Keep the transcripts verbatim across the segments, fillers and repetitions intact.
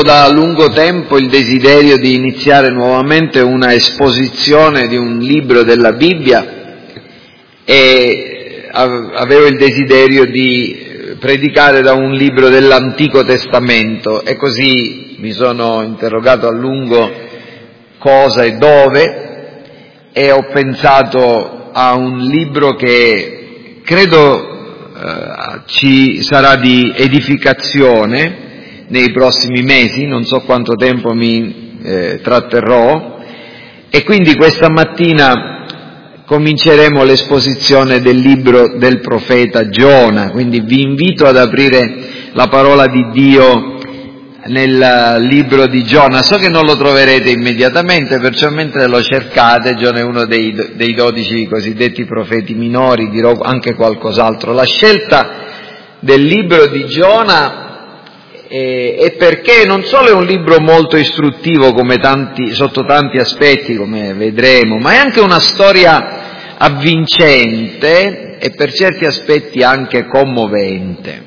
Da lungo tempo il desiderio di iniziare nuovamente una esposizione di un libro della Bibbia e avevo il desiderio di predicare da un libro dell'Antico Testamento e così mi sono interrogato a lungo cosa e dove e ho pensato a un libro che credo eh, ci sarà di edificazione nei prossimi mesi, non so quanto tempo mi eh, tratterrò, e quindi questa mattina cominceremo l'esposizione del libro del profeta Giona, quindi vi invito ad aprire la parola di Dio nel libro di Giona. So che non lo troverete immediatamente, perciò mentre lo cercate, Giona è uno dei, dei dodici cosiddetti profeti minori, dirò anche qualcos'altro. La scelta del libro di Giona e perché non solo è un libro molto istruttivo come tanti, sotto tanti aspetti, come vedremo, ma è anche una storia avvincente e per certi aspetti anche commovente.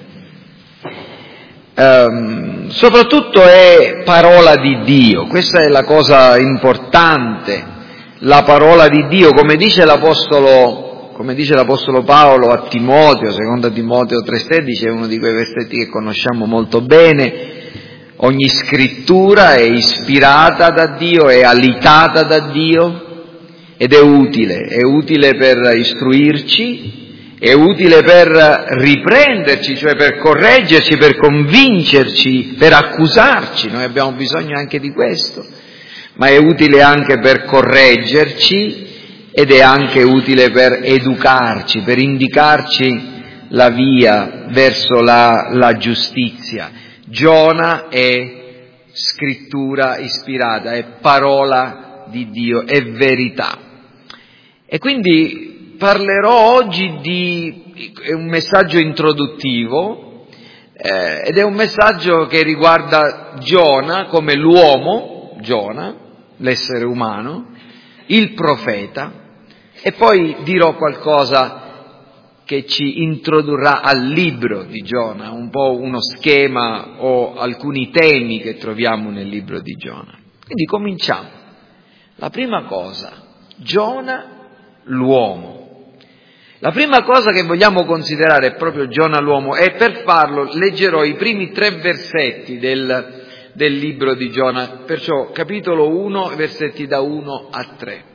Um, soprattutto è parola di Dio, questa è la cosa importante, la parola di Dio, come dice l'Apostolo Come dice l'Apostolo Paolo a Timoteo, secondo Timoteo tre sedici, è uno di quei versetti che conosciamo molto bene: ogni scrittura è ispirata da Dio, è alitata da Dio ed è utile, è utile per istruirci, è utile per riprenderci, cioè per correggerci, per convincerci, per accusarci, noi abbiamo bisogno anche di questo, ma è utile anche per correggerci, ed è anche utile per educarci, per indicarci la via verso la, la giustizia. Giona è scrittura ispirata, è parola di Dio, è verità. E quindi parlerò oggi di è un messaggio introduttivo eh, ed è un messaggio che riguarda Giona come l'uomo, Giona, l'essere umano, il profeta. E poi dirò qualcosa che ci introdurrà al libro di Giona, un po' uno schema o alcuni temi che troviamo nel libro di Giona. Quindi cominciamo. La prima cosa, Giona l'uomo. La prima cosa che vogliamo considerare è proprio Giona l'uomo, e per farlo leggerò i primi tre versetti del, del libro di Giona, perciò capitolo uno, versetti da uno a tre.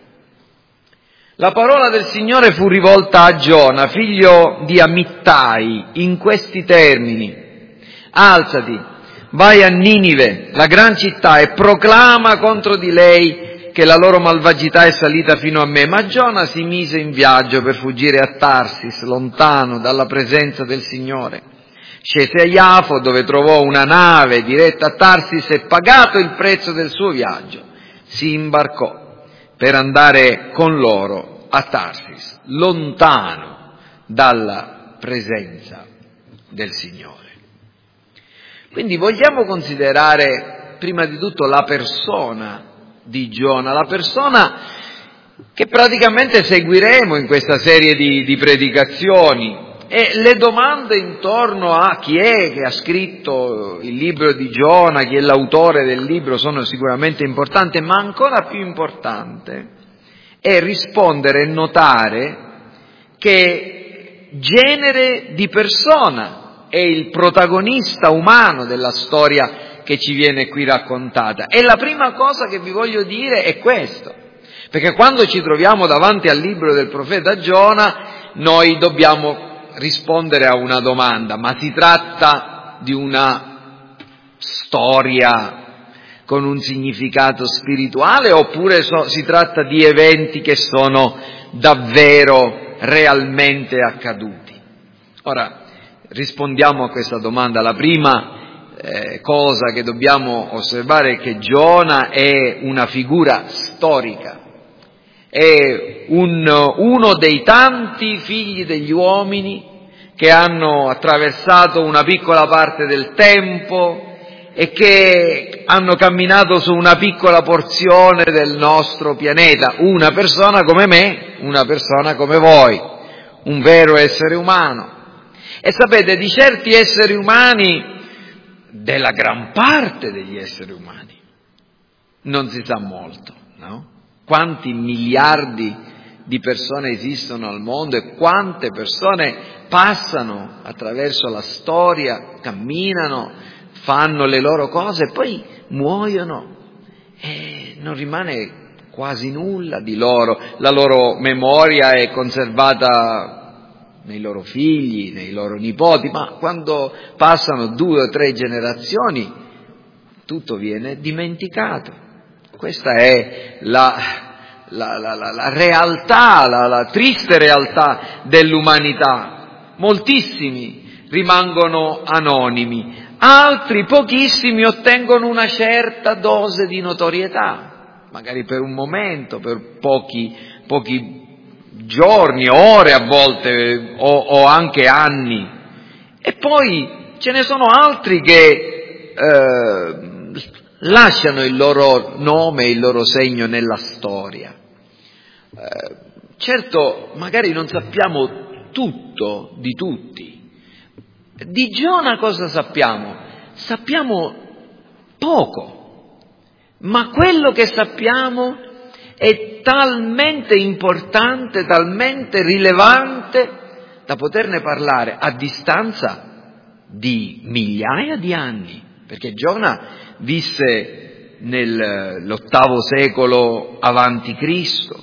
La parola del Signore fu rivolta a Giona, figlio di Amittai, in questi termini: alzati, vai a Ninive, la gran città, e proclama contro di lei che la loro malvagità è salita fino a me. Ma Giona si mise in viaggio per fuggire a Tarsis, lontano dalla presenza del Signore. Scese a Iafo, dove trovò una nave diretta a Tarsis, e pagato il prezzo del suo viaggio, si imbarcò per andare con loro a Tarsis, lontano dalla presenza del Signore. Quindi vogliamo considerare prima di tutto la persona di Giona, la persona che praticamente seguiremo in questa serie di, di predicazioni, e le domande intorno a chi è che ha scritto il libro di Giona, chi è l'autore del libro, sono sicuramente importanti, ma ancora più importante è rispondere e notare che genere di persona è il protagonista umano della storia che ci viene qui raccontata. E la prima cosa che vi voglio dire è questo, perché quando ci troviamo davanti al libro del profeta Giona noi dobbiamo rispondere a una domanda: ma si tratta di una storia con un significato spirituale, oppure so, si tratta di eventi che sono davvero, realmente accaduti? Ora, rispondiamo a questa domanda. La prima eh, cosa che dobbiamo osservare è che Giona è una figura storica. È un, uno dei tanti figli degli uomini che hanno attraversato una piccola parte del tempo e che hanno camminato su una piccola porzione del nostro pianeta. Una persona come me, una persona come voi, un vero essere umano. E sapete, di certi esseri umani della gran parte degli esseri umani. Non si sa molto, no? Quanti miliardi di persone esistono al mondo e quante persone passano attraverso la storia, camminano, fanno le loro cose e poi muoiono e non rimane quasi nulla di loro. La loro memoria è conservata nei loro figli, nei loro nipoti, ma quando passano due o tre generazioni tutto viene dimenticato. Questa è la, la, la, la, la realtà, la, la triste realtà dell'umanità. Moltissimi rimangono anonimi, altri pochissimi ottengono una certa dose di notorietà, magari per un momento, per pochi, pochi giorni, ore a volte, o, o anche anni. E poi ce ne sono altri che eh, lasciano il loro nome e il loro segno nella storia. Eh, certo, magari non sappiamo tutto di tutti. Di Giona cosa sappiamo? Sappiamo poco, ma quello che sappiamo è talmente importante, talmente rilevante da poterne parlare a distanza di migliaia di anni, perché Giona visse nell'ottavo secolo avanti Cristo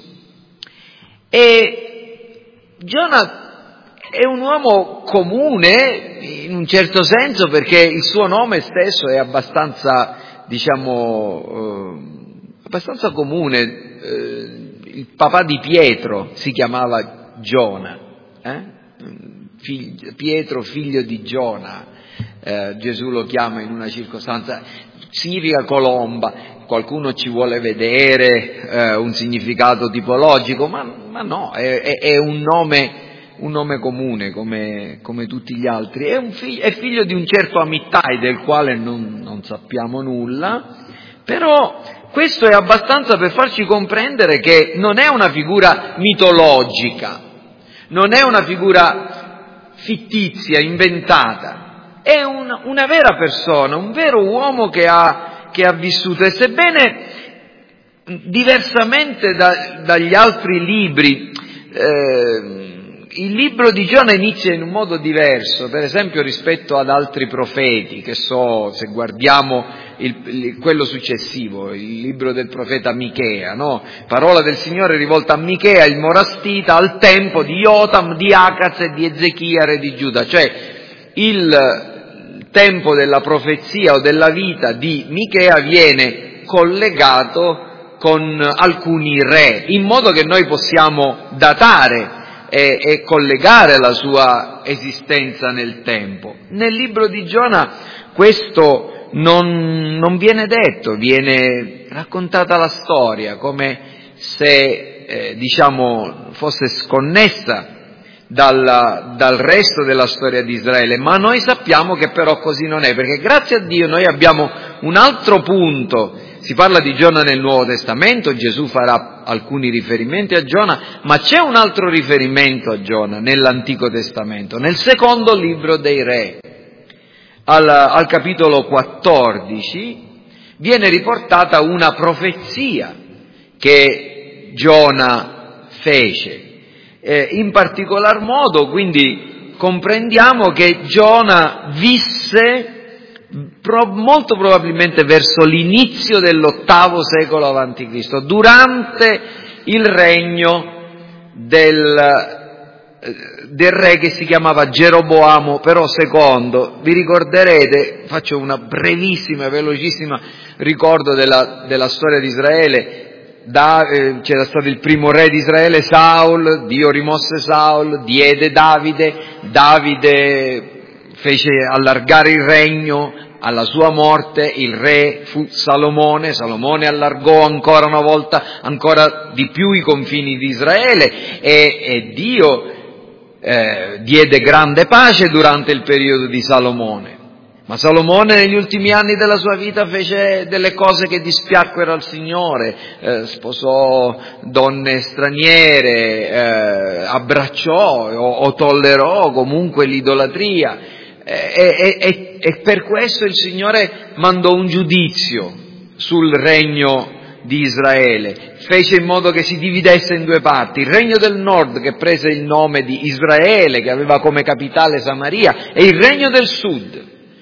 e Giona è un uomo comune in un certo senso, perché il suo nome stesso è abbastanza, diciamo, eh, abbastanza comune. Eh, il papà di Pietro si chiamava Giona, eh? Figlio, Pietro figlio di Giona, eh, Gesù lo chiama in una circostanza, significa colomba. Qualcuno ci vuole vedere eh, un significato tipologico, ma, ma no, è, è, è un nome un nome comune come, come tutti gli altri. È, un figlio, è figlio di un certo Amittai del quale non, non sappiamo nulla, però questo è abbastanza per farci comprendere che non è una figura mitologica, non è una figura fittizia, inventata, è un, una vera persona, un vero uomo che ha, che ha vissuto. E sebbene diversamente da, dagli altri libri, eh, il libro di Giona inizia in un modo diverso, per esempio rispetto ad altri profeti, che so, se guardiamo il, il, quello successivo, il libro del profeta Michea, no? Parola del Signore rivolta a Michea, il morastita, al tempo di Jotam, di Acaz e di Ezechia, re di Giuda, cioè il tempo della profezia o della vita di Michea viene collegato con alcuni re, in modo che noi possiamo datare E, e collegare la sua esistenza nel tempo. Nel libro di Giona questo non, non viene detto, viene raccontata la storia come se eh, diciamo fosse sconnessa dal, dal resto della storia di Israele, ma noi sappiamo che però così non è, perché grazie a Dio noi abbiamo un altro punto. Si parla di Giona nel Nuovo Testamento, Gesù farà alcuni riferimenti a Giona, ma c'è un altro riferimento a Giona nell'Antico Testamento, nel secondo libro dei Re, al, al capitolo quattordici, viene riportata una profezia che Giona fece. Eh, in particolar modo, quindi, comprendiamo che Giona visse Pro, molto probabilmente verso l'inizio dell'ottavo secolo avanti Cristo, durante il regno del, del re che si chiamava Geroboamo però secondo. Vi ricorderete, faccio una brevissima, velocissima ricordo della, della storia di Israele. Da, eh, c'era stato il primo re di Israele, Saul, Dio rimosse Saul, diede Davide, Davide fece allargare il regno. Alla sua morte il re fu Salomone, Salomone allargò ancora una volta, ancora di più i confini di Israele e, e Dio eh, diede grande pace durante il periodo di Salomone. Ma Salomone negli ultimi anni della sua vita fece delle cose che dispiacquero al Signore, eh, sposò donne straniere, eh, abbracciò o, o tollerò comunque l'idolatria. E, e, e e, e per questo il Signore mandò un giudizio sul regno di Israele, fece in modo che si dividesse in due parti, il regno del nord che prese il nome di Israele, che aveva come capitale Samaria, e il regno del sud,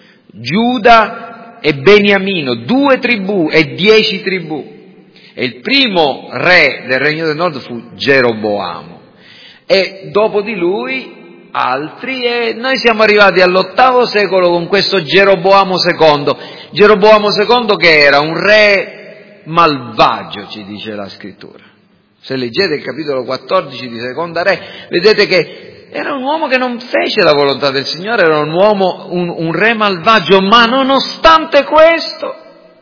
Giuda e Beniamino, due tribù e dieci tribù. E il primo re del regno del nord fu Geroboamo, e dopo di lui altri, e noi siamo arrivati all'ottavo secolo con questo Geroboamo secondo. Geroboamo secondo che era un re malvagio, ci dice la scrittura. Se leggete il capitolo quattordici di Seconda Re, vedete che era un uomo che non fece la volontà del Signore, era un uomo, un, un re malvagio, ma nonostante questo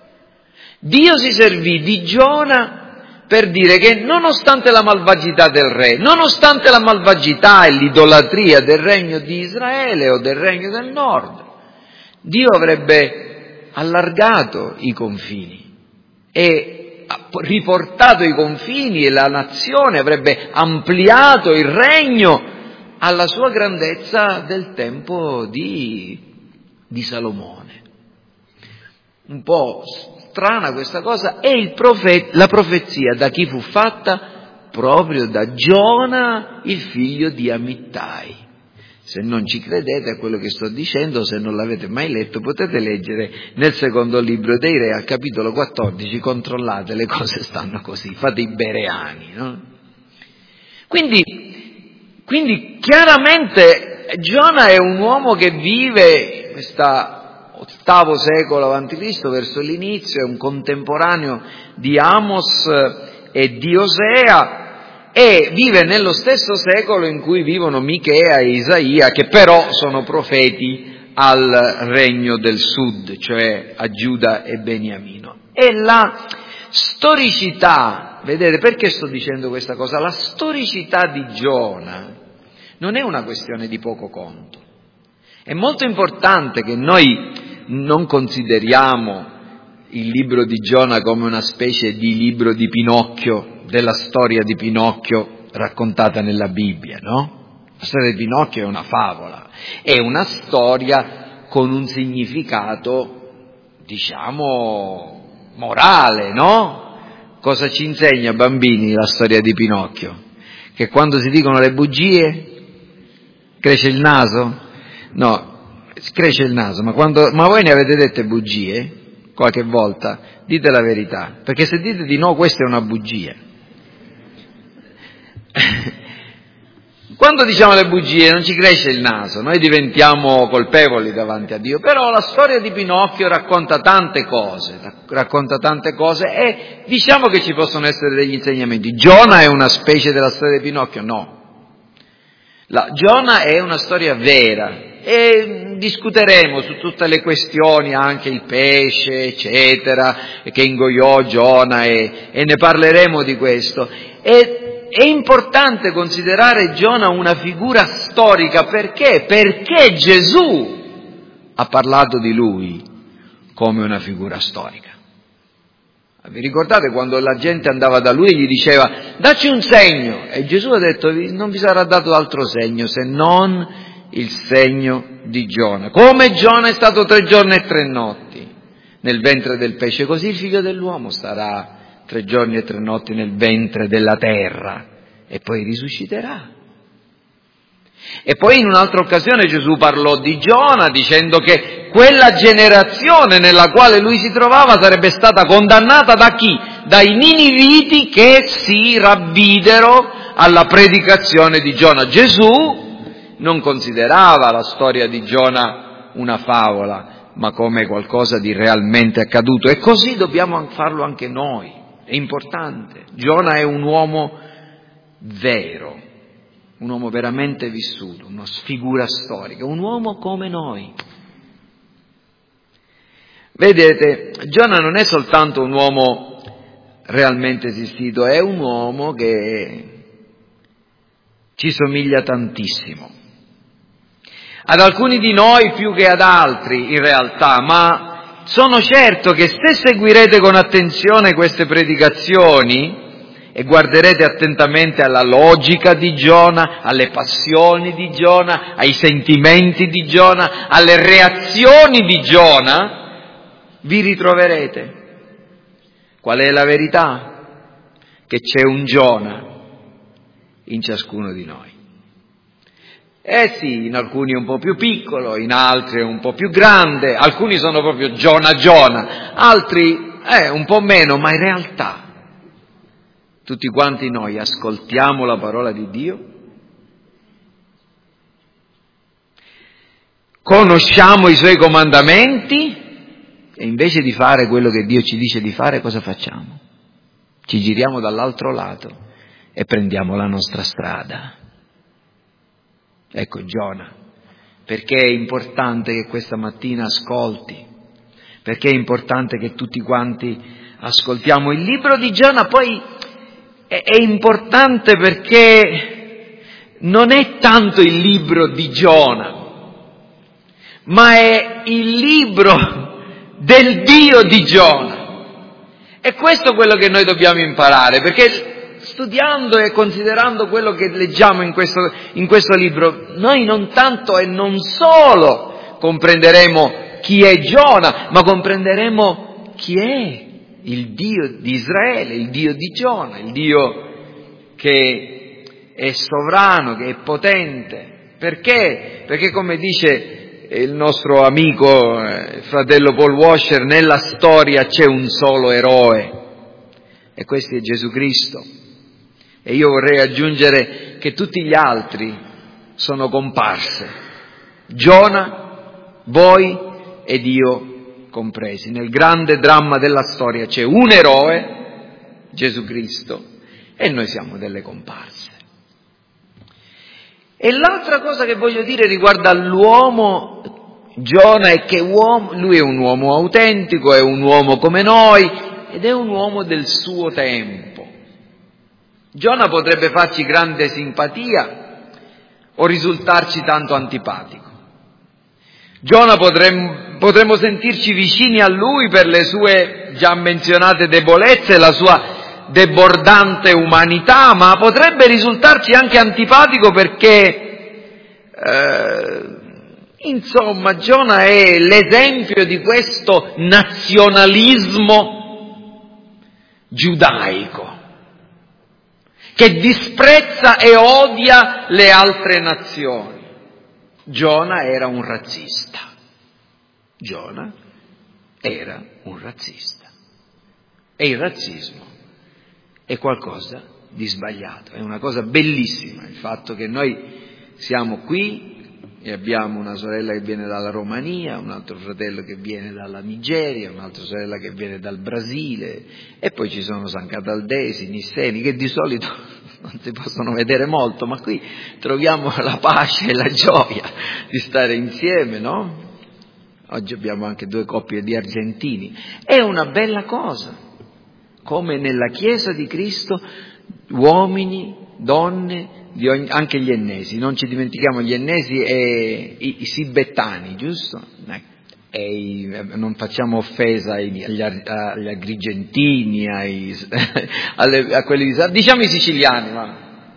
Dio si servì di Giona per dire che nonostante la malvagità del re, nonostante la malvagità e l'idolatria del regno di Israele o del regno del nord, Dio avrebbe allargato i confini e riportato i confini, e la nazione avrebbe ampliato il regno alla sua grandezza del tempo di, di Salomone. Un po' strana questa cosa, e il profe- la profezia da chi fu fatta? Proprio da Giona, il figlio di Amittai. Se non ci credete a quello che sto dicendo, se non l'avete mai letto, potete leggere nel secondo libro dei Re, al capitolo quattordici, controllate, le cose stanno così, fate i bereani, no? Quindi, quindi chiaramente Giona è un uomo che vive questa ottavo secolo avanti Cristo, verso l'inizio, è un contemporaneo di Amos e di Osea, e vive nello stesso secolo in cui vivono Michea e Isaia, che però sono profeti al regno del sud, cioè a Giuda e Beniamino. E la storicità, vedete perché sto dicendo questa cosa? La storicità di Giona non è una questione di poco conto. È molto importante che noi non consideriamo il libro di Giona come una specie di libro di Pinocchio, della storia di Pinocchio raccontata nella Bibbia, no? La storia di Pinocchio è una favola, è una storia con un significato, diciamo, morale, no? Cosa ci insegna, bambini, la storia di Pinocchio? Che quando si dicono le bugie cresce il naso? No, cresce il naso, ma quando, ma voi ne avete dette bugie qualche volta? Dite la verità, perché se dite di no, questa è una bugia. Quando diciamo le bugie non ci cresce il naso, noi diventiamo colpevoli davanti a Dio, però la storia di Pinocchio racconta tante cose, racconta tante cose e diciamo che ci possono essere degli insegnamenti. Giona è una specie della storia di Pinocchio? No. La, Giona è una storia vera. E discuteremo su tutte le questioni, anche il pesce, eccetera, che ingoiò Giona, e, e ne parleremo di questo. E, è importante considerare Giona una figura storica, perché? Perché Gesù ha parlato di lui come una figura storica. Vi ricordate quando la gente andava da lui e gli diceva dacci un segno? E Gesù ha detto non vi sarà dato altro segno se non il segno di Giona. Come Giona è stato tre giorni e tre notti nel ventre del pesce, così il figlio dell'uomo starà tre giorni e tre notti nel ventre della terra e poi risusciterà. E poi in un'altra occasione Gesù parlò di Giona dicendo che quella generazione nella quale lui si trovava sarebbe stata condannata da chi? Dai niniviti che si ravvidero alla predicazione di Giona. Gesù non considerava la storia di Giona una favola, ma come qualcosa di realmente accaduto. E così dobbiamo farlo anche noi. È importante. Giona è un uomo vero, un uomo veramente vissuto, una figura storica, un uomo come noi. Vedete, Giona non è soltanto un uomo realmente esistito, è un uomo che ci somiglia tantissimo. Ad alcuni di noi più che ad altri in realtà, ma sono certo che se seguirete con attenzione queste predicazioni e guarderete attentamente alla logica di Giona, alle passioni di Giona, ai sentimenti di Giona, alle reazioni di Giona, vi ritroverete. Qual è la verità? Che c'è un Giona in ciascuno di noi. Eh sì, in alcuni è un po' più piccolo, in altri è un po' più grande, alcuni sono proprio Giona Giona, altri eh, un po' meno, ma in realtà tutti quanti noi ascoltiamo la parola di Dio, conosciamo i Suoi comandamenti e invece di fare quello che Dio ci dice di fare, cosa facciamo? Ci giriamo dall'altro lato e prendiamo la nostra strada. Ecco Giona, perché è importante che questa mattina ascolti, perché è importante che tutti quanti ascoltiamo il libro di Giona. Poi è, è importante perché non è tanto il libro di Giona, ma è il libro del Dio di Giona. E questo è quello che noi dobbiamo imparare, perché studiando e considerando quello che leggiamo in questo, in questo libro, noi non tanto e non solo comprenderemo chi è Giona, ma comprenderemo chi è il Dio di Israele, il Dio di Giona, il Dio che è sovrano, che è potente. Perché? Perché come dice il nostro amico, eh, fratello Paul Washer, nella storia c'è un solo eroe, e questo è Gesù Cristo. E io vorrei aggiungere che tutti gli altri sono comparse, Giona, voi ed io compresi. Nel grande dramma della storia c'è un eroe, Gesù Cristo, e noi siamo delle comparse. E l'altra cosa che voglio dire riguarda l'uomo Giona è che uomo, lui è un uomo autentico, è un uomo come noi ed è un uomo del suo tempo. Giona potrebbe farci grande simpatia o risultarci tanto antipatico. Giona potremmo, potremmo sentirci vicini a lui per le sue già menzionate debolezze, la sua debordante umanità, ma potrebbe risultarci anche antipatico perché, eh, insomma, Giona è l'esempio di questo nazionalismo giudaico che disprezza e odia le altre nazioni. Giona era un razzista. Giona era un razzista. E il razzismo è qualcosa di sbagliato, è una cosa bellissima il fatto che noi siamo qui e abbiamo una sorella che viene dalla Romania, un altro fratello che viene dalla Nigeria, un'altra sorella che viene dal Brasile, e poi ci sono sancataldesi, nisseni, che di solito non si possono vedere molto, ma qui troviamo la pace e la gioia di stare insieme, no? Oggi abbiamo anche due coppie di argentini. È una bella cosa, come nella Chiesa di Cristo, uomini, donne, di ogni, anche gli ennesi, non ci dimentichiamo gli ennesi e i, i sibettani, giusto? E i, non facciamo offesa agli, agli, agli agrigentini, ai, alle, a quelli di, diciamo i siciliani, ma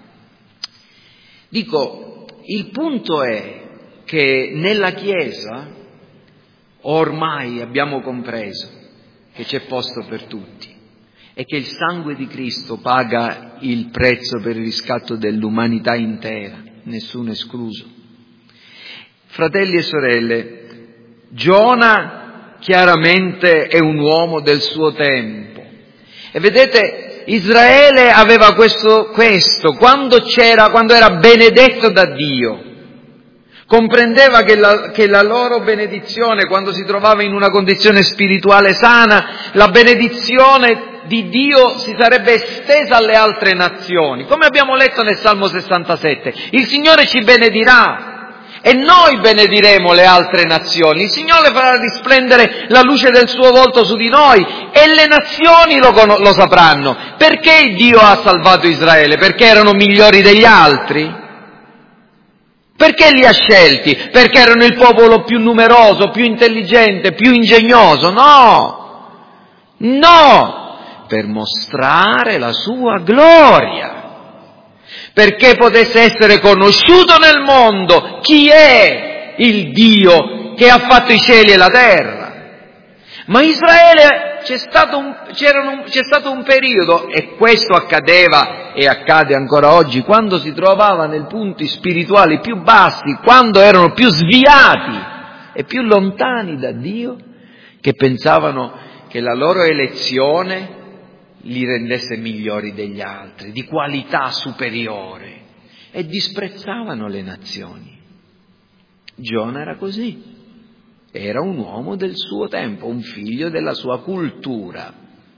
dico, il punto è che nella Chiesa ormai abbiamo compreso che c'è posto per tutti e che il sangue di Cristo paga il prezzo per il riscatto dell'umanità intera, nessuno escluso. Fratelli e sorelle, Giona chiaramente è un uomo del suo tempo. E vedete, Israele aveva questo, questo quando c'era, quando era benedetto da Dio. Comprendeva che la, che la loro benedizione, quando si trovava in una condizione spirituale sana, la benedizione di Dio si sarebbe estesa alle altre nazioni. Come abbiamo letto nel Salmo sessantasette, il Signore ci benedirà e noi benediremo le altre nazioni. Il Signore farà risplendere la luce del suo volto su di noi e le nazioni lo, lo sapranno. Perché Dio ha salvato Israele? Perché erano migliori degli altri? Perché li ha scelti? Perché erano il popolo più numeroso, più intelligente, più ingegnoso? No! No! per mostrare la sua gloria, perché potesse essere conosciuto nel mondo chi è il Dio che ha fatto i cieli e la terra. Ma Israele c'è stato un, c'era un, c'è stato un periodo, e questo accadeva e accade ancora oggi, quando si trovava nei punti spirituali più bassi, quando erano più sviati e più lontani da Dio, che pensavano che la loro elezione li rendesse migliori degli altri, di qualità superiore, e disprezzavano le nazioni. Giona era così. Era un uomo del suo tempo, un figlio della sua cultura.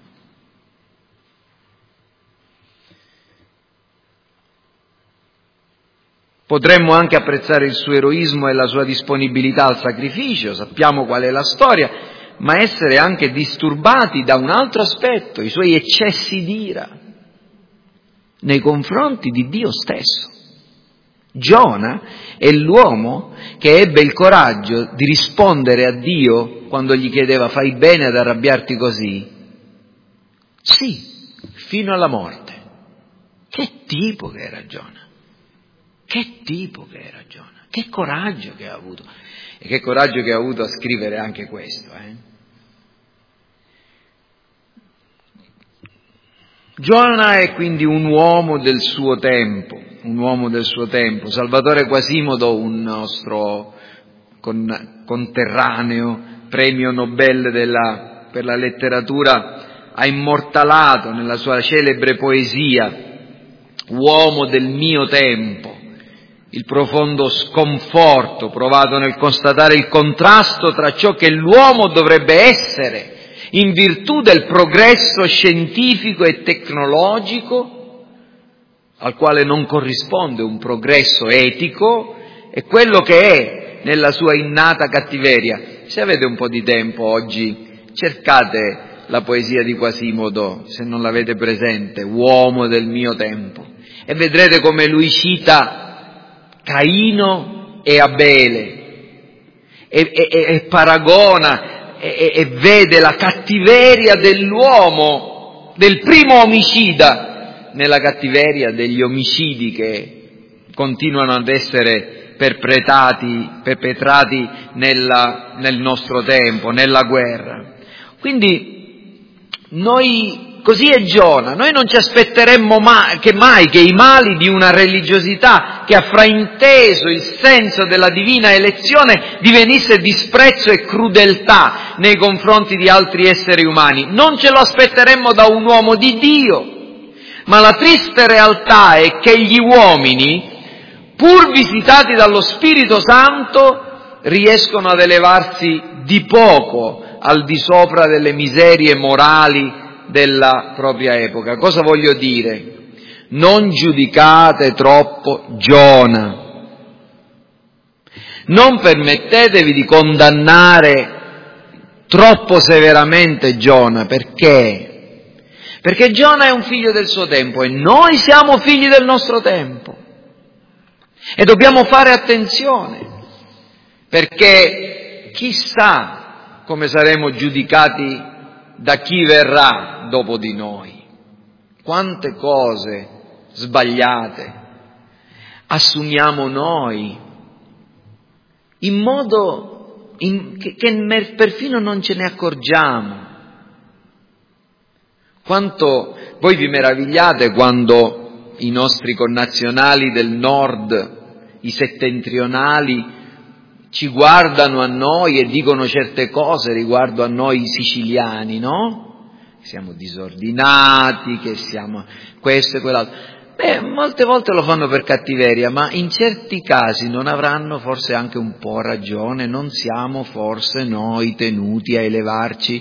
Potremmo anche apprezzare il suo eroismo e la sua disponibilità al sacrificio, sappiamo qual è la storia, ma essere anche disturbati da un altro aspetto, i suoi eccessi d'ira nei confronti di Dio stesso. Giona è l'uomo che ebbe il coraggio di rispondere a Dio quando gli chiedeva: fai bene ad arrabbiarti così? Sì, fino alla morte. Che tipo che era Giona? Che tipo che era Giona? Che coraggio che ha avuto! E che coraggio che ha avuto a scrivere anche questo, eh? Giona è quindi un uomo del suo tempo, un uomo del suo tempo. Salvatore Quasimodo, un nostro con, conterraneo, premio Nobel della, per la letteratura, ha immortalato nella sua celebre poesia "Uomo del mio tempo" il profondo sconforto provato nel constatare il contrasto tra ciò che l'uomo dovrebbe essere in virtù del progresso scientifico e tecnologico, al quale non corrisponde un progresso etico, e quello che è nella sua innata cattiveria. Se avete un po' di tempo oggi, cercate la poesia di Quasimodo, se non l'avete presente, "Uomo del mio tempo", e vedrete come lui cita Caino e Abele e, e, e paragona E, e vede la cattiveria dell'uomo, del primo omicida, nella cattiveria degli omicidi che continuano ad essere perpetrati, perpetrati nella, nel nostro tempo, nella guerra. Quindi noi, così è Giona, noi non ci aspetteremmo mai che, mai che i mali di una religiosità che ha frainteso il senso della divina elezione divenisse disprezzo e crudeltà nei confronti di altri esseri umani. Non ce lo aspetteremmo da un uomo di Dio, ma la triste realtà è che gli uomini, pur visitati dallo Spirito Santo, riescono ad elevarsi di poco al di sopra delle miserie morali della propria epoca. Cosa voglio dire? Non giudicate troppo Giona. Non permettetevi di condannare troppo severamente Giona. Perché? Perché Giona è un figlio del suo tempo e noi siamo figli del nostro tempo. E dobbiamo fare attenzione, perché chissà come saremo giudicati da chi verrà dopo di noi. Quante cose sbagliate assumiamo noi in modo in, che, che perfino non ce ne accorgiamo. Quanto voi vi meravigliate quando i nostri connazionali del nord, i settentrionali, ci guardano a noi e dicono certe cose riguardo a noi siciliani, no? Siamo disordinati, che siamo questo e quell'altro. Beh, molte volte lo fanno per cattiveria, ma in certi casi non avranno forse anche un po' ragione, non siamo forse noi tenuti a elevarci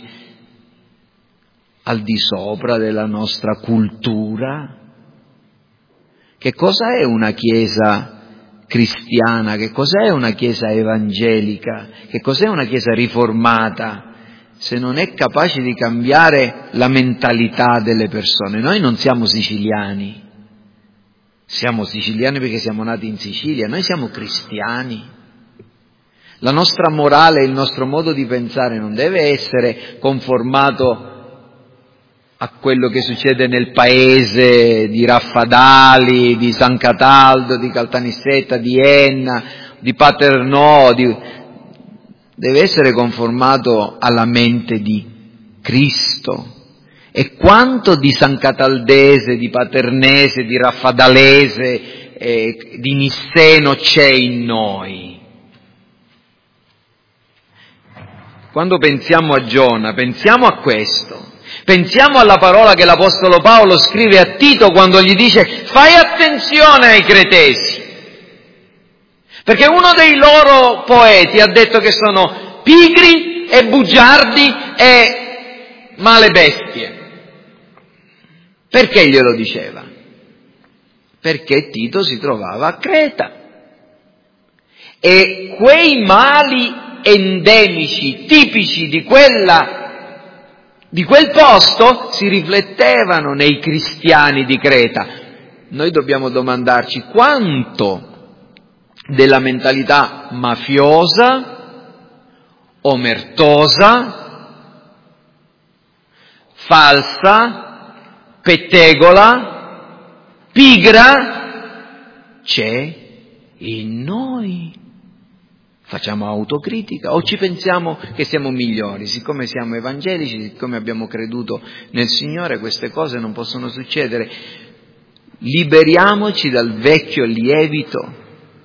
al di sopra della nostra cultura? Che cosa è una chiesa cristiana? Che cos'è una chiesa evangelica? Che cos'è una chiesa riformata? Se non è capace di cambiare la mentalità delle persone. Noi non siamo siciliani, siamo siciliani perché siamo nati in Sicilia, noi siamo cristiani. La nostra morale, il nostro modo di pensare non deve essere conformato a quello che succede nel paese di Raffadali, di San Cataldo, di Caltanissetta, di Enna, di Paternò, di... deve essere conformato alla mente di Cristo. E quanto di San Cataldese, di Paternese, di Raffadalese, eh, di Nisseno c'è in noi? Quando pensiamo a Giona, pensiamo a questo. Pensiamo alla parola che l'Apostolo Paolo scrive a Tito quando gli dice: fai attenzione ai cretesi, perché uno dei loro poeti ha detto che sono pigri e bugiardi e male bestie. Perché glielo diceva? Perché Tito si trovava a Creta e quei mali endemici, tipici di quella di quel posto, si riflettevano nei cristiani di Creta. Noi dobbiamo domandarci quanto della mentalità mafiosa, omertosa, falsa, pettegola, pigra c'è in noi. Facciamo autocritica o ci pensiamo che siamo migliori? Siccome siamo evangelici, siccome abbiamo creduto nel Signore, queste cose non possono succedere. Liberiamoci dal vecchio lievito.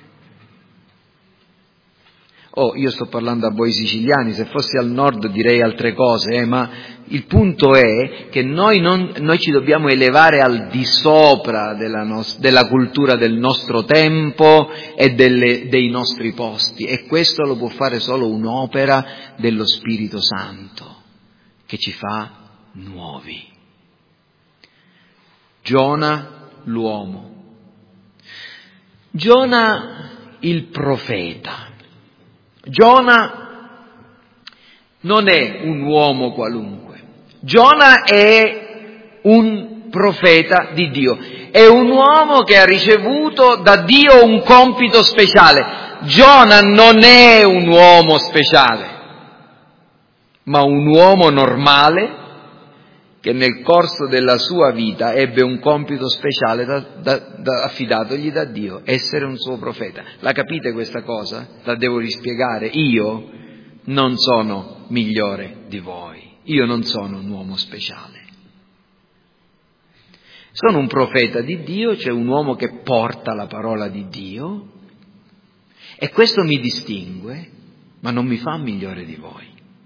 Oh, io sto parlando a voi siciliani, se fossi al nord direi altre cose, eh, ma il punto è che noi, non, noi ci dobbiamo elevare al di sopra della, nos- della cultura del nostro tempo e delle, dei nostri posti, e questo lo può fare solo un'opera dello Spirito Santo che ci fa nuovi. Giona l'uomo, Giona il profeta. Giona non è un uomo qualunque, Giona è un profeta di Dio, è un uomo che ha ricevuto da Dio un compito speciale. Giona non è un uomo speciale, ma un uomo normale che nel corso della sua vita ebbe un compito speciale da, da, da, affidatogli da Dio, essere un suo profeta. La capite questa cosa? La devo rispiegare. Io non sono migliore di voi, io non sono un uomo speciale. Sono un profeta di Dio, cioè un uomo che porta la parola di Dio, e questo mi distingue, ma non mi fa migliore di voi.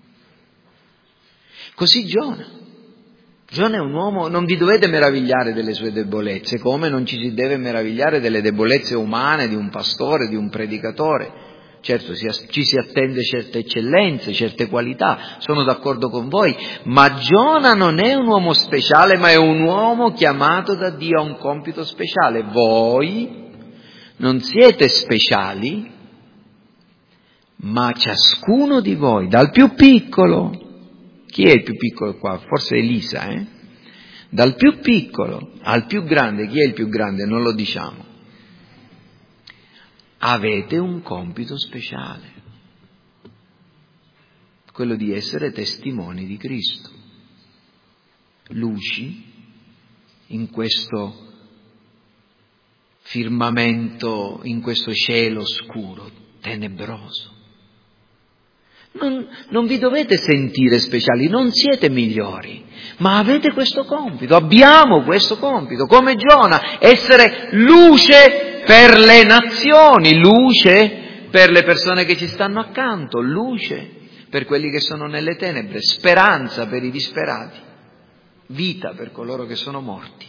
Così Giona. Giona è un uomo, non vi dovete meravigliare delle sue debolezze, come non ci si deve meravigliare delle debolezze umane di un pastore, di un predicatore. Certo, si, ci si attende certe eccellenze, certe qualità, sono d'accordo con voi, ma Giona non è un uomo speciale, ma è un uomo chiamato da Dio a un compito speciale. Voi non siete speciali, ma ciascuno di voi, dal più piccolo. Chi è il più piccolo qua? Forse Elisa, eh? Dal più piccolo al più grande, chi è il più grande? Non lo diciamo. Avete un compito speciale, quello di essere testimoni di Cristo, luci in questo firmamento, in questo cielo scuro, tenebroso. Non, non vi dovete sentire speciali, non siete migliori, ma avete questo compito, abbiamo questo compito, come Giona, essere luce per le nazioni, luce per le persone che ci stanno accanto, luce per quelli che sono nelle tenebre, speranza per i disperati, vita per coloro che sono morti.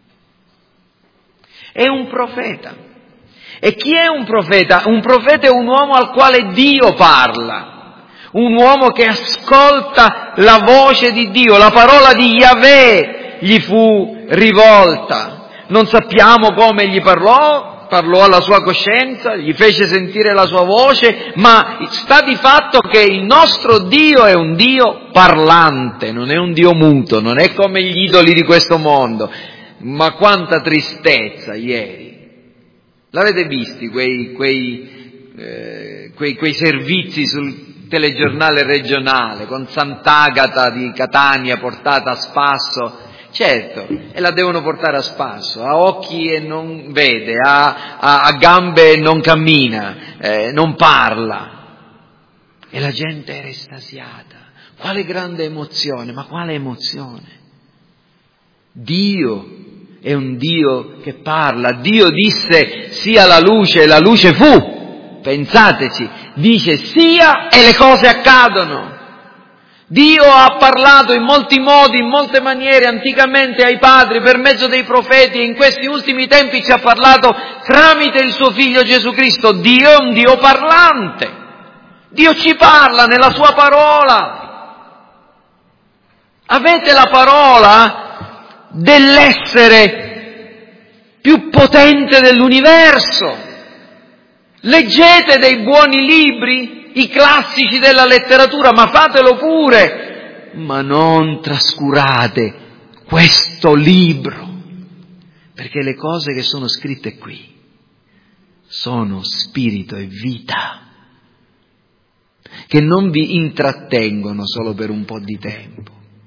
È un profeta. E chi è un profeta? Un profeta è un uomo al quale Dio parla. Un uomo che ascolta la voce di Dio, la parola di Yahweh gli fu rivolta. Non sappiamo come gli parlò, parlò alla sua coscienza, gli fece sentire la sua voce, ma sta di fatto che il nostro Dio è un Dio parlante, non è un Dio muto, non è come gli idoli di questo mondo. Ma quanta tristezza ieri! L'avete visti quei, quei, eh, quei, quei servizi sul telegiornale regionale, con Sant'Agata di Catania portata a spasso. Certo, e la devono portare a spasso, ha occhi e non vede, ha, ha, ha gambe e non cammina, eh, non parla. E la gente era estasiata. Quale grande emozione, ma quale emozione? Dio è un Dio che parla. Dio disse sia la luce e la luce fu. Pensateci, dice sia e le cose accadono. Dio ha parlato in molti modi, in molte maniere, anticamente ai padri, per mezzo dei profeti, e in questi ultimi tempi ci ha parlato tramite il suo Figlio Gesù Cristo. Dio è un Dio parlante. Dio ci parla nella sua parola. Avete la parola dell'essere più potente dell'universo. Leggete dei buoni libri, i classici della letteratura, ma fatelo pure, ma non trascurate questo libro, perché le cose che sono scritte qui sono spirito e vita, che non vi intrattengono solo per un po' di tempo,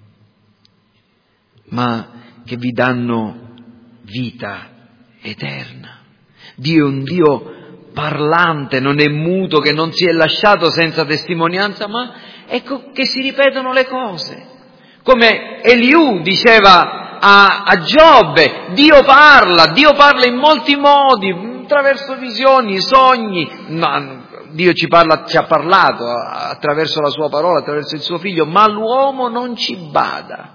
ma che vi danno vita eterna. Dio è un Dio parlante, non è muto, che non si è lasciato senza testimonianza, ma ecco che si ripetono le cose. Come Eliù diceva a, a Giobbe, Dio parla, Dio parla in molti modi, attraverso visioni, sogni, ma Dio ci, parla, ci ha parlato attraverso la sua parola, attraverso il suo Figlio, ma l'uomo non ci bada.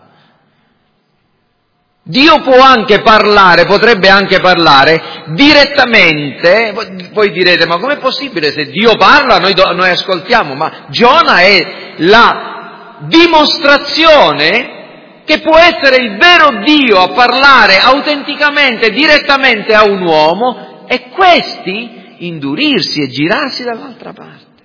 Dio può anche parlare, potrebbe anche parlare direttamente. Voi direte, ma com'è possibile? Se Dio parla noi, noi ascoltiamo, ma Giona è la dimostrazione che può essere il vero Dio a parlare autenticamente, direttamente a un uomo, e questi indurirsi e girarsi dall'altra parte.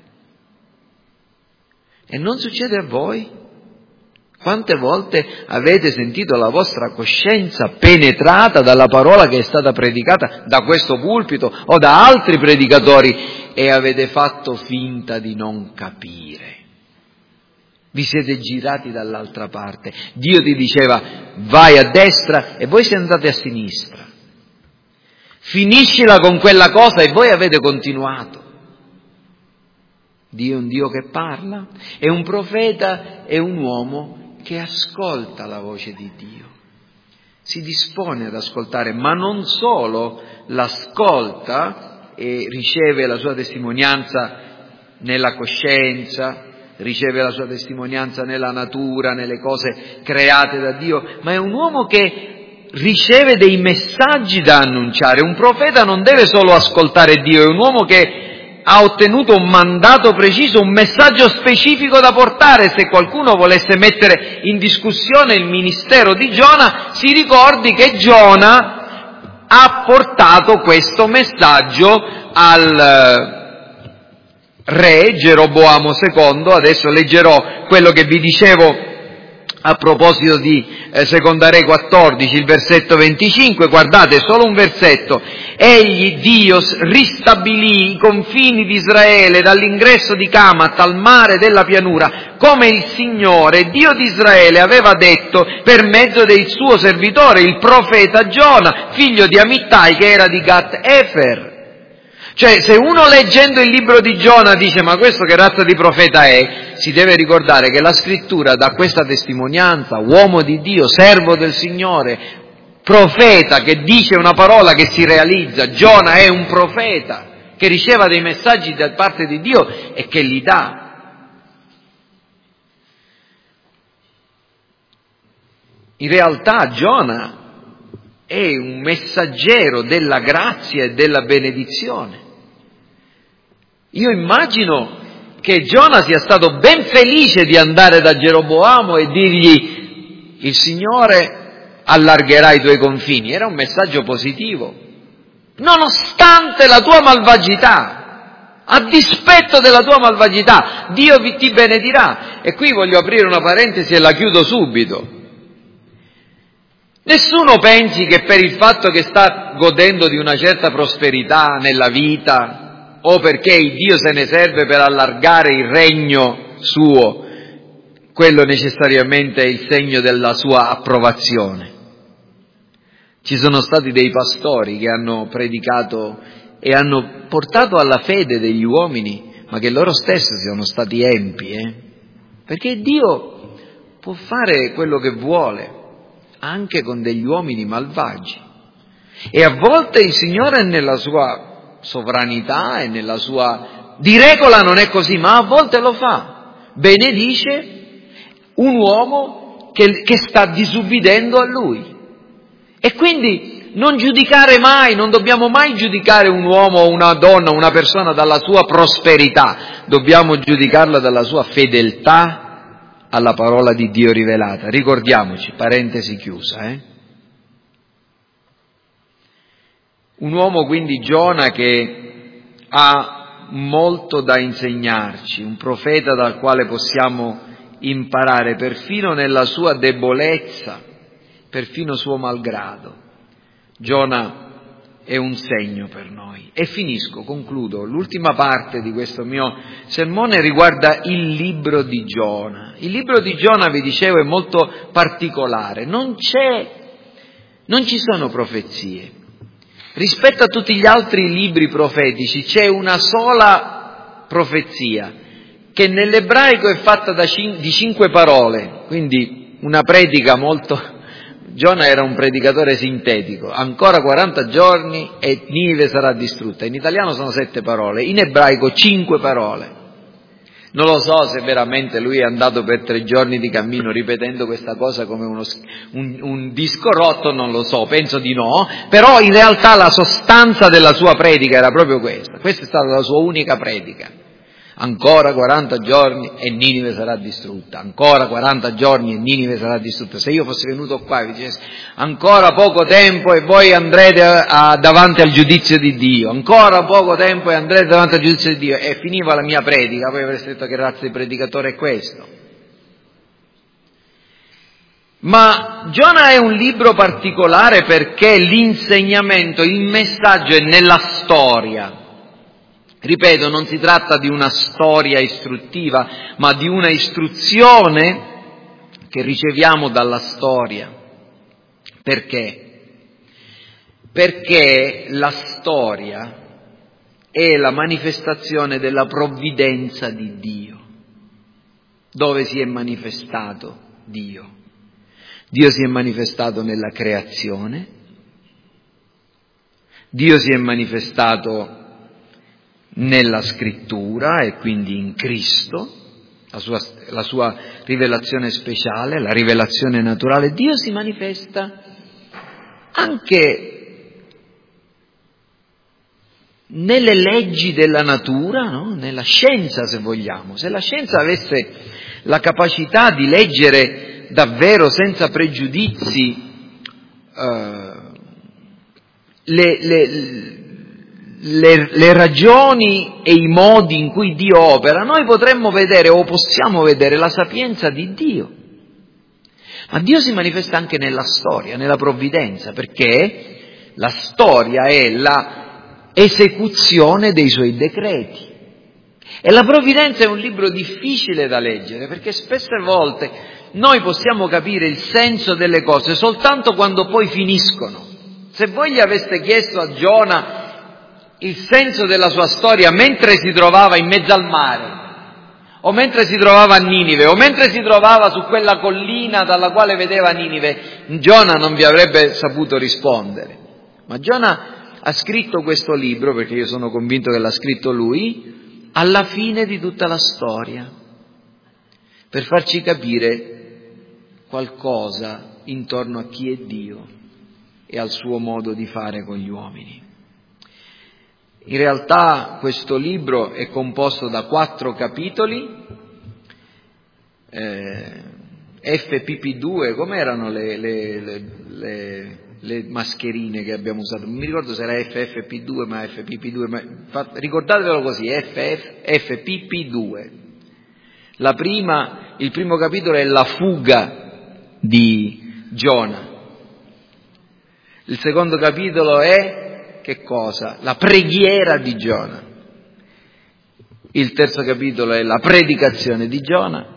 E non succede a voi? Quante volte avete sentito la vostra coscienza penetrata dalla parola che è stata predicata da questo pulpito o da altri predicatori e avete fatto finta di non capire? Vi siete girati dall'altra parte. Dio ti diceva vai a destra e voi siete andati a sinistra. Finiscila con quella cosa e voi avete continuato. Dio è un Dio che parla, è un profeta, è un uomo che ascolta la voce di Dio, si dispone ad ascoltare, ma non solo l'ascolta e riceve la sua testimonianza nella coscienza, riceve la sua testimonianza nella natura, nelle cose create da Dio, ma è un uomo che riceve dei messaggi da annunciare. Un profeta non deve solo ascoltare Dio, è un uomo che ha ottenuto un mandato preciso, un messaggio specifico da portare. Se qualcuno volesse mettere in discussione il ministero di Giona, si ricordi che Giona ha portato questo messaggio al re Geroboamo secondo. Adesso leggerò quello che vi dicevo a proposito di eh, Seconda Re quattordici, il versetto venticinque, guardate, solo un versetto. Egli, Dio, ristabilì i confini di Israele dall'ingresso di Camat al mare della pianura, come il Signore, Dio di Israele, aveva detto per mezzo del suo servitore, il profeta Giona, figlio di Amittai, che era di Gat Efer. Cioè, se uno leggendo il libro di Giona dice ma questo che razza di profeta è, si deve ricordare che la scrittura dà questa testimonianza: uomo di Dio, servo del Signore, profeta che dice una parola che si realizza. Giona è un profeta che riceve dei messaggi da parte di Dio e che li dà. In realtà Giona è un messaggero della grazia e della benedizione. Io immagino che Giona sia stato ben felice di andare da Geroboamo e dirgli: il Signore allargherà i tuoi confini. Era un messaggio positivo. Nonostante la tua malvagità, a dispetto della tua malvagità, Dio ti benedirà. E qui voglio aprire una parentesi e la chiudo subito. Nessuno pensi che per il fatto che sta godendo di una certa prosperità nella vita, o perché il Dio se ne serve per allargare il regno, suo, quello necessariamente è il segno della sua approvazione. Ci sono stati dei pastori che hanno predicato e hanno portato alla fede degli uomini, ma che loro stessi sono stati empi, eh? Perché Dio può fare quello che vuole, anche con degli uomini malvagi. E a volte il Signore nella sua sovranità e nella sua... Di regola non è così, ma a volte lo fa. Benedice un uomo che, che sta disubbidendo a Lui. E quindi non giudicare mai, non dobbiamo mai giudicare un uomo o una donna, una persona dalla sua prosperità, dobbiamo giudicarla dalla sua fedeltà alla parola di Dio rivelata. Ricordiamoci, parentesi chiusa, eh? Un uomo quindi Giona che ha molto da insegnarci, un profeta dal quale possiamo imparare perfino nella sua debolezza, perfino suo malgrado. Giona è un segno per noi. E finisco, concludo. L'ultima parte di questo mio sermone riguarda il libro di Giona. Il libro di Giona, vi dicevo, è molto particolare. Non c'è, non ci sono profezie. Rispetto a tutti gli altri libri profetici c'è una sola profezia, che nell'ebraico è fatta da cin- di cinque parole, quindi una predica molto... Giona era un predicatore sintetico, ancora quaranta giorni e Ninive sarà distrutta. In italiano sono sette parole, in ebraico cinque parole. Non lo so se veramente lui è andato per tre giorni di cammino ripetendo questa cosa come uno, un, un disco rotto, non lo so, penso di no, però in realtà la sostanza della sua predica era proprio questa. Questa è stata la sua unica predica. Ancora quaranta giorni e Ninive sarà distrutta, ancora quaranta giorni e Ninive sarà distrutta. Se io fossi venuto qua e vi dicessi ancora poco tempo e voi andrete a, a, davanti al giudizio di Dio, ancora poco tempo e andrete davanti al giudizio di Dio, e finiva la mia predica, poi avreste detto che razza di predicatore è questo. Ma Giona è un libro particolare perché l'insegnamento, il messaggio è nella storia. Ripeto, non si tratta di una storia istruttiva, ma di una istruzione che riceviamo dalla storia. Perché? Perché la storia è la manifestazione della provvidenza di Dio. Dove si è manifestato Dio? Dio si è manifestato nella creazione, Dio si è manifestato nella scrittura e quindi in Cristo, la sua, la sua rivelazione speciale, la rivelazione naturale. Dio si manifesta anche nelle leggi della natura, no? Nella scienza, se vogliamo. Se la scienza avesse la capacità di leggere davvero senza pregiudizi uh, le, le Le, le ragioni e i modi in cui Dio opera, noi potremmo vedere o possiamo vedere la sapienza di Dio. Ma Dio si manifesta anche nella storia, nella provvidenza, perché la storia è la esecuzione dei suoi decreti. E la provvidenza è un libro difficile da leggere, perché spesse volte noi possiamo capire il senso delle cose soltanto quando poi finiscono. Se voi gli aveste chiesto a Giona il senso della sua storia mentre si trovava in mezzo al mare, o mentre si trovava a Ninive, o mentre si trovava su quella collina dalla quale vedeva Ninive, Giona non vi avrebbe saputo rispondere. Ma Giona ha scritto questo libro, perché io sono convinto che l'ha scritto lui, alla fine di tutta la storia, per farci capire qualcosa intorno a chi è Dio e al suo modo di fare con gli uomini. In realtà questo libro è composto da quattro capitoli, eh, F P P due, come erano le, le, le, le, le mascherine che abbiamo usato? Non mi ricordo se era F F P due, ma F P P due, ma ricordatevelo così, F P P due. La prima, il primo capitolo è la fuga di Giona. Il secondo capitolo è... Che cosa? La preghiera di Giona. il terzo capitolo è la predicazione di Giona,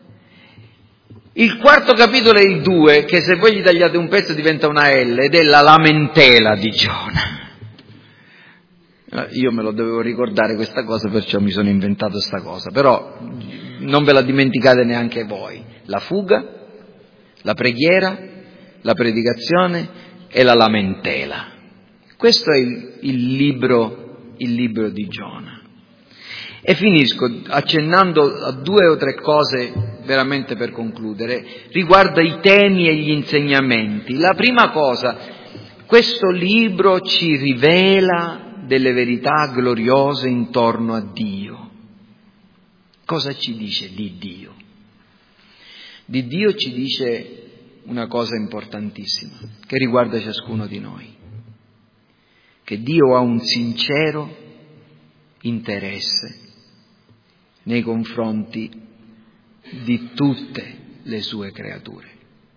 il quarto capitolo è il due, che se voi gli tagliate un pezzo diventa una L, ed è la lamentela di Giona. Io me lo dovevo ricordare questa cosa, perciò mi sono inventato questa cosa, però non ve la dimenticate neanche voi. La fuga, la preghiera, la predicazione e la lamentela. Questo è il, il libro, il libro di Giona. E finisco accennando a due o tre cose veramente per concludere, riguardo i temi e gli insegnamenti. La prima cosa, questo libro ci rivela delle verità gloriose intorno a Dio. Cosa ci dice di Dio? Di Dio ci dice una cosa importantissima che riguarda ciascuno di noi, che Dio ha un sincero interesse nei confronti di tutte le sue creature,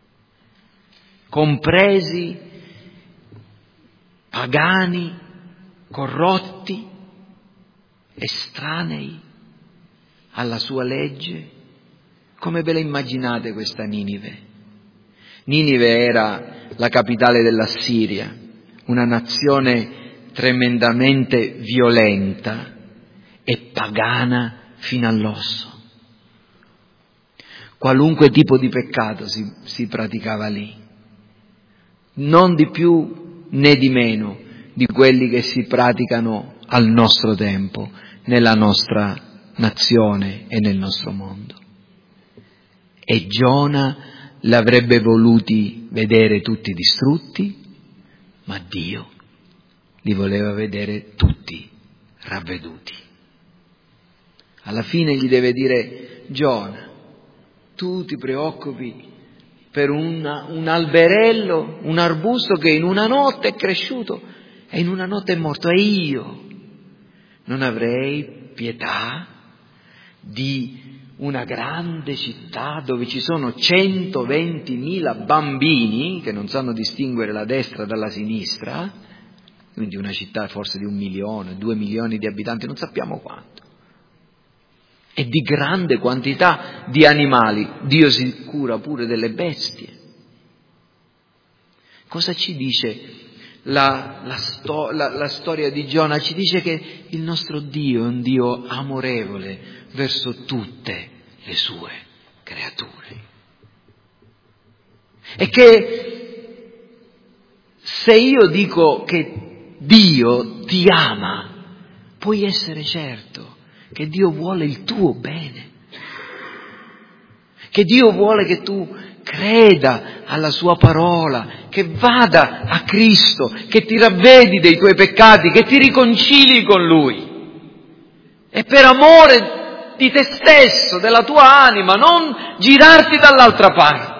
compresi pagani, corrotti, estranei alla sua legge. Come ve la immaginate questa Ninive? Ninive era la capitale dell'Assiria, una nazione tremendamente violenta e pagana fino all'osso. Qualunque tipo di peccato si, si praticava lì, non di più né di meno di quelli che si praticano al nostro tempo, nella nostra nazione e nel nostro mondo. E Giona l'avrebbe voluti vedere tutti distrutti, ma Dio li voleva vedere tutti ravveduti. Alla fine gli deve dire: Giona, tu ti preoccupi per una, un alberello, un arbusto che in una notte è cresciuto e in una notte è morto, e io non avrei pietà di una grande città dove ci sono centoventimila bambini che non sanno distinguere la destra dalla sinistra, quindi una città forse di un milione, due milioni di abitanti, non sappiamo quanto, e di grande quantità di animali. Dio si cura pure delle bestie. Cosa ci dice la, la, sto, la, la storia di Giona? Ci dice che il nostro Dio è un Dio amorevole verso tutte le sue creature. E che se io dico che Dio ti ama, puoi essere certo che Dio vuole il tuo bene, che Dio vuole che tu creda alla sua parola, che vada a Cristo, che ti ravvedi dei tuoi peccati, che ti riconcili con Lui. E per amore di te stesso, della tua anima, non girarti dall'altra parte.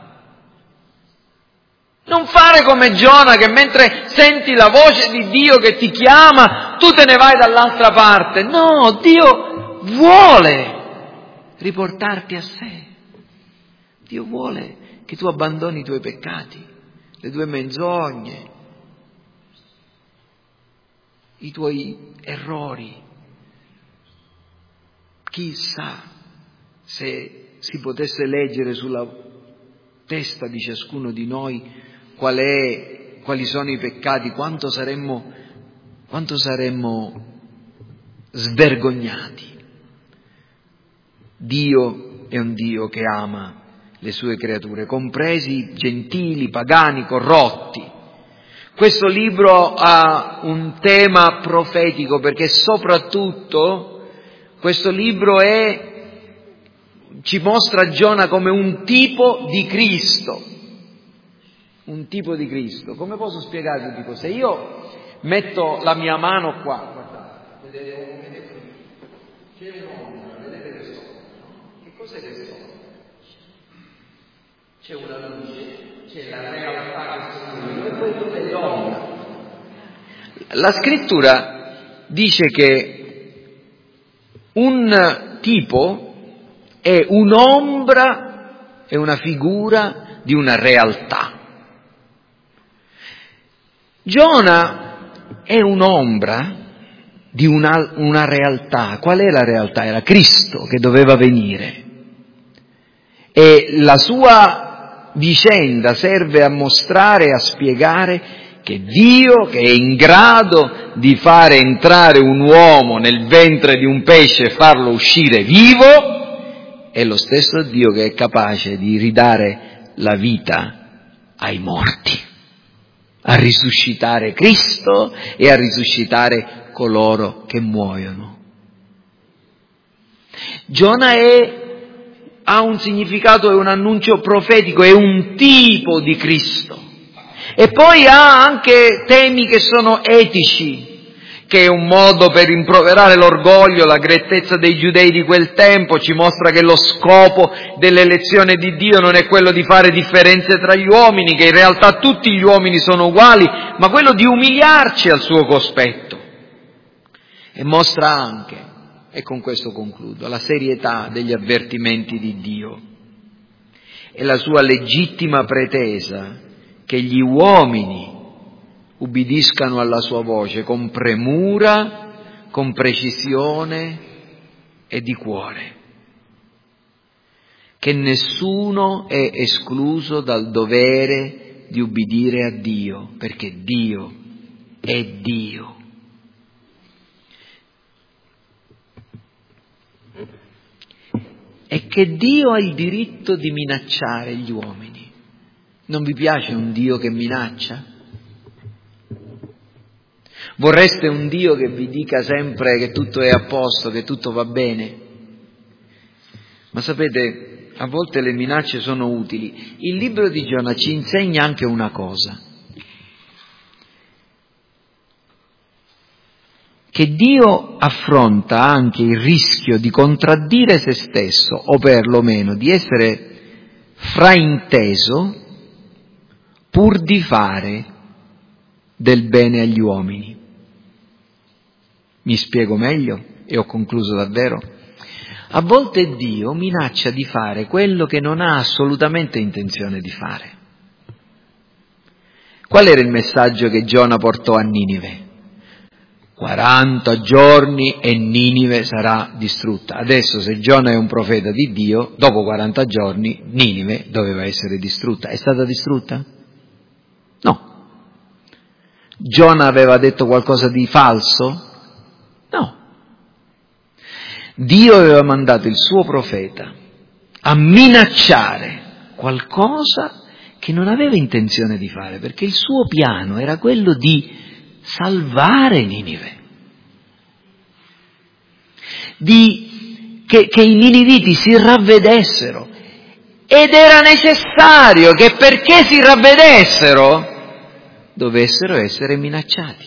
Non fare come Giona, che mentre senti la voce di Dio che ti chiama, tu te ne vai dall'altra parte. No, Dio vuole riportarti a sé. Dio vuole che tu abbandoni i tuoi peccati, le tue menzogne, i tuoi errori. Chissà se si potesse leggere sulla testa di ciascuno di noi qual è, quali sono i peccati, quanto saremmo, quanto saremmo svergognati. Dio è un Dio che ama le sue creature, compresi gentili, pagani, corrotti. Questo libro ha un tema profetico, perché soprattutto questo libro è, ci mostra Giona come un tipo di Cristo, un tipo di Cristo. Come posso spiegarvi? Dico, se io metto la mia mano qua, guardate, vedete, vedete qui, c'è un'ombra, vedete questo? Che cos'è questo? C'è una luce, c'è la realtà che sono io, e poi c'è l'ombra. La scrittura dice che un tipo è un'ombra, è una figura di una realtà. Giona è un'ombra di una, una realtà. Qual è la realtà? Era Cristo che doveva venire. E la sua vicenda serve a mostrare e a spiegare che Dio, che è in grado di fare entrare un uomo nel ventre di un pesce e farlo uscire vivo, è lo stesso Dio che è capace di ridare la vita ai morti, a risuscitare Cristo e a risuscitare coloro che muoiono. Giona è, ha un significato, è un annuncio profetico, è un tipo di Cristo. E poi ha anche temi che sono etici, che è un modo per rimproverare l'orgoglio, la grettezza dei giudei di quel tempo. Ci mostra che lo scopo dell'elezione di Dio non è quello di fare differenze tra gli uomini, che in realtà tutti gli uomini sono uguali, ma quello di umiliarci al suo cospetto. E mostra anche, e con questo concludo, la serietà degli avvertimenti di Dio e la sua legittima pretesa che gli uomini ubbidiscano alla sua voce con premura, con precisione e di cuore, che nessuno è escluso dal dovere di ubbidire a Dio, perché Dio è Dio. E che Dio ha il diritto di minacciare gli uomini. Non vi piace un Dio che minaccia? Vorreste un Dio che vi dica sempre che tutto è a posto, che tutto va bene? Ma sapete, a volte le minacce sono utili. Il libro di Giona ci insegna anche una cosa: che Dio affronta anche il rischio di contraddire se stesso, o perlomeno di essere frainteso pur di fare del bene agli uomini. Mi spiego meglio e ho concluso davvero. A volte Dio minaccia di fare quello che non ha assolutamente intenzione di fare. Qual era il messaggio che Giona portò a Ninive? quaranta giorni e Ninive sarà distrutta. Adesso, se Giona è un profeta di Dio, dopo quaranta giorni Ninive doveva essere distrutta. È stata distrutta? No. Giona aveva detto qualcosa di falso? No. Dio aveva mandato il suo profeta a minacciare qualcosa che non aveva intenzione di fare, perché il suo piano era quello di salvare Ninive, di che, che i niniviti si ravvedessero, ed era necessario che perché si ravvedessero dovessero essere minacciati.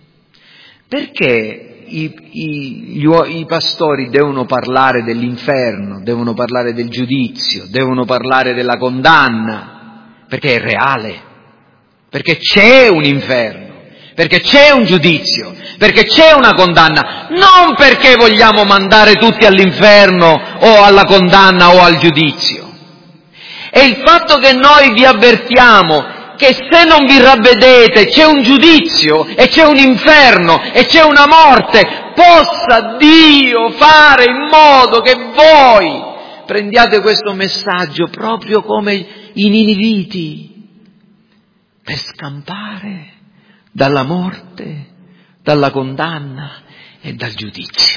Perché i, i, gli, i pastori devono parlare dell'inferno, devono parlare del giudizio, devono parlare della condanna? Perché è reale, perché c'è un inferno, perché c'è un giudizio, perché c'è una condanna, non perché vogliamo mandare tutti all'inferno o alla condanna o al giudizio. E il fatto che noi vi avvertiamo che se non vi ravvedete c'è un giudizio e c'è un inferno e c'è una morte, possa Dio fare in modo che voi prendiate questo messaggio proprio come i niniviti, per scampare dalla morte, dalla condanna e dal giudizio.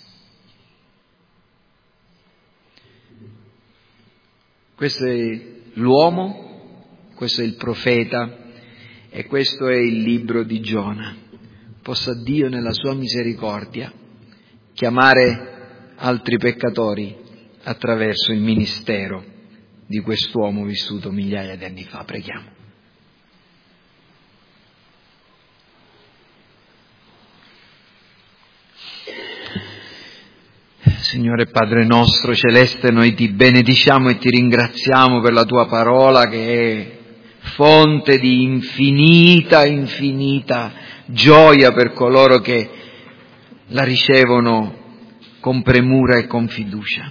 Questo è l'uomo, questo è il profeta e questo è il libro di Giona. Possa Dio nella sua misericordia chiamare altri peccatori attraverso il ministero di quest'uomo vissuto migliaia di anni fa. Preghiamo. Signore Padre nostro celeste, noi ti benediciamo e ti ringraziamo per la tua parola, che è fonte di infinita, infinita gioia per coloro che la ricevono con premura e con fiducia.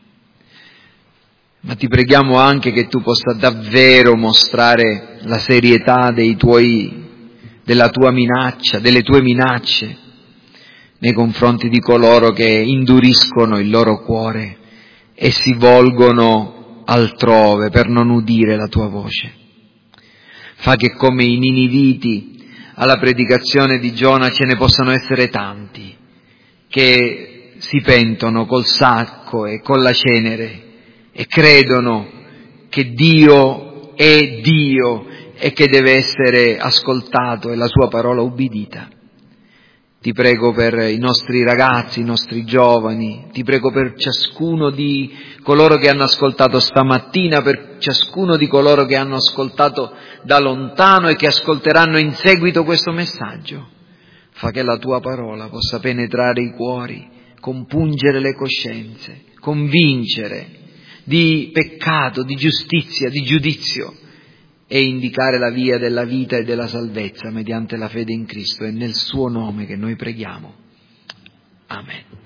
Ma ti preghiamo anche che tu possa davvero mostrare la serietà dei tuoi, della tua minaccia, delle tue minacce, nei confronti di coloro che induriscono il loro cuore e si volgono altrove per non udire la tua voce. Fa che come i niniviti alla predicazione di Giona ce ne possano essere tanti che si pentono col sacco e con la cenere e credono che Dio è Dio e che deve essere ascoltato e la sua parola ubbidita. Ti prego per i nostri ragazzi, i nostri giovani, ti prego per ciascuno di coloro che hanno ascoltato stamattina, per ciascuno di coloro che hanno ascoltato da lontano e che ascolteranno in seguito questo messaggio. Fa che la tua parola possa penetrare i cuori, compungere le coscienze, convincere di peccato, di giustizia, di giudizio e indicare la via della vita e della salvezza mediante la fede in Cristo. È nel suo nome che noi preghiamo. Amen.